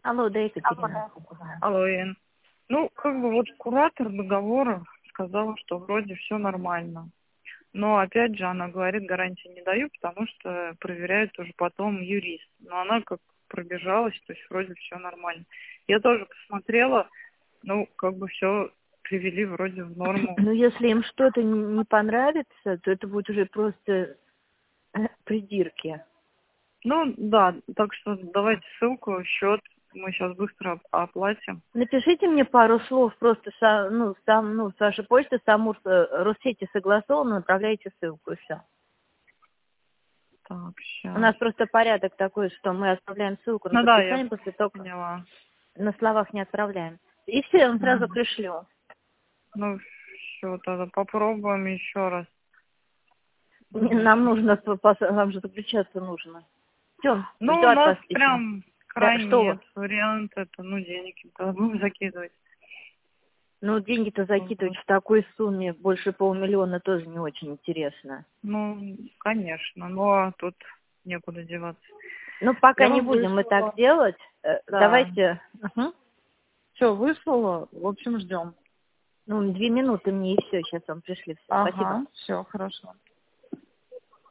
Алло, да, Екатерина. Алло, Ин. Ну, как бы вот куратор договора сказала, что вроде все нормально. Но опять же, она говорит, гарантии не даю, потому что проверяет уже потом юрист. Но она как пробежалась, то есть вроде все нормально. Я тоже посмотрела, ну, как бы все привели вроде в норму. Ну, если им что-то не понравится, то это будет уже просто придирки. Ну, да, так что давайте ссылку, счет, мы сейчас быстро оплатим. Напишите мне пару слов, просто с вашей почты, с Россети согласовано, направляйте ссылку, и все. Так, У сейчас. нас просто порядок такой, что мы оставляем ссылку на Ну да, я подписание, после того, как поняла. на словах не отправляем. И все, я вам сразу Мгм. пришлю. Ну, все, тогда попробуем еще раз. Нам нужно, вам же заключаться нужно. Все, Ну, жду у от нас вас письма. прям Да, что крайний вы? вариант, это, ну, денег тогда будем закидывать. Ну, деньги-то закидывать Вот. в такой сумме, больше 500 000, тоже не очень интересно. Ну, конечно, но тут некуда деваться. Ну, пока Я не вам будем мы так выслала. делать. Да. Давайте, Все, выслала. В общем, ждем. ну, 2 минуты мне и все, сейчас вам пришли все. Спасибо. Ага, все, хорошо.